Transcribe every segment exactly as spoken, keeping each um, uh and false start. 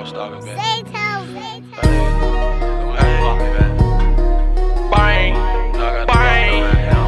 stalking, man. Say tell, say tell. Don't have to pop me, man. Bang, No, I got bang,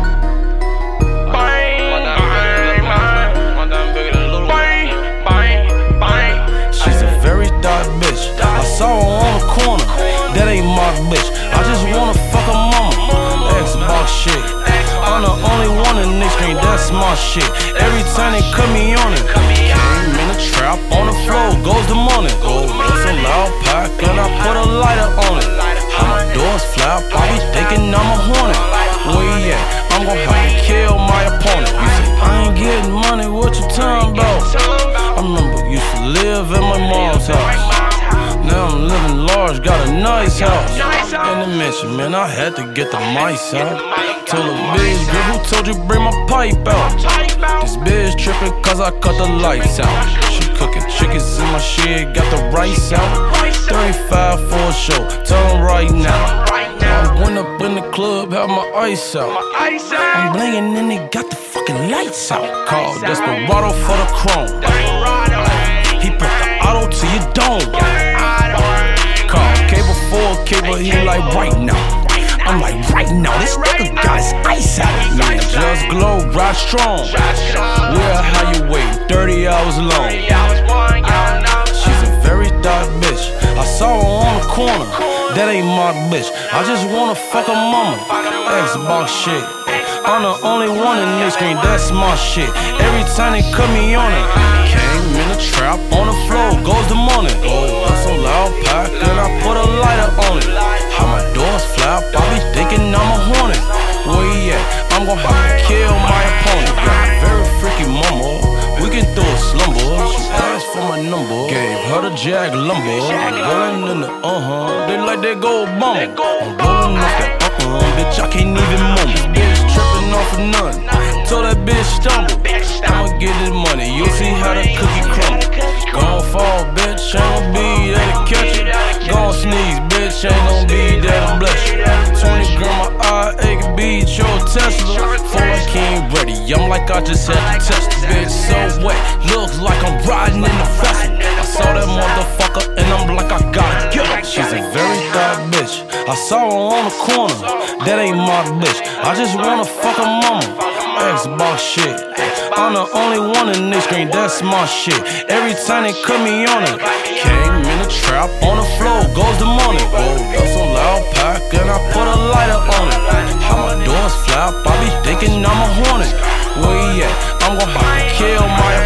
bang, bang, bang, bang, bang. She's a very dark bitch. I saw her on the corner. That ain't my bitch. I just wanna fuck her mama. Xbox shit. I'm the only one in this screen. That's my shit. Every time they cut me on it, came in the trap on the floor. Goes the money. Oh, it's a loud pack and I put a lighter on it. How my doors flap. I be thinking I'm a hornet. Where you at? I'm gon' have to kill my opponent. You say I ain't getting money. What you talking about? I remember used to live in my mom's house. Now I'm living large, got a nice house. In the mansion, man, I had to get the mice out. Told a bitch, girl, who told you bring my pipe out? This bitch trippin' cause I cut the lights out. She cooking chickens in my shit, got the rice out. thirty-five for a show, tell them right now. I went up in the club, had my ice out. I'm blingin' and they got the fucking lights out. Called Desperado for the chrome. He put the auto to your dome. Call cable for cable, he like right now. I'm like right now, this nigga got his ice out. Man, just glow, ride strong. Where how you wait, thirty hours long. She's a very dark bitch. I saw her on the corner. That ain't my bitch. I just wanna fuck her mama. Xbox shit. I'm the only one in this screen, that's my shit. Every time they cut me on it, came in the trap on the floor, goes the money. Oh, that's a loud pack, and I put a lighter on it. How my doors flap, I be thinking I'm a hornet. Where you at? I'm gon' have to kill my opponent. Got a very freaky mama, we can throw a slumber. She asked for my number, gave her the jag lumber. I'm rolling in the uh-huh, they like they go bummer. I'm rolling off that uh-uh, bitch, I can't even mumble. Bitch tripping off of none, told that bitch stumble. I'ma get this money, you'll see how the cookie crumble. Gon' fall, bitch, ain't gon' be there to catch it. Gon' sneeze, bitch, ain't gon' be there to bless you. twenty gram my eye, it can beat your Tesla. Feel like he ain't ready, I'm like I just had to test it. Bitch so wet, looks like I'm riding in the vessel. I saw that motherfucker and I'm like I gotta get her. She's a very dark bitch, I saw her on the corner. That ain't my bitch, I just wanna fuck her mama. Xbox shit, I'm the only one in this screen, that's my shit. Every time they cut me on it, came in the trap on the floor, goes the money. Oh, that's a loud pack and I put a lighter on it. How my doors flap, I be thinking I'm a hornet. Where you at? I'm gon' have to kill my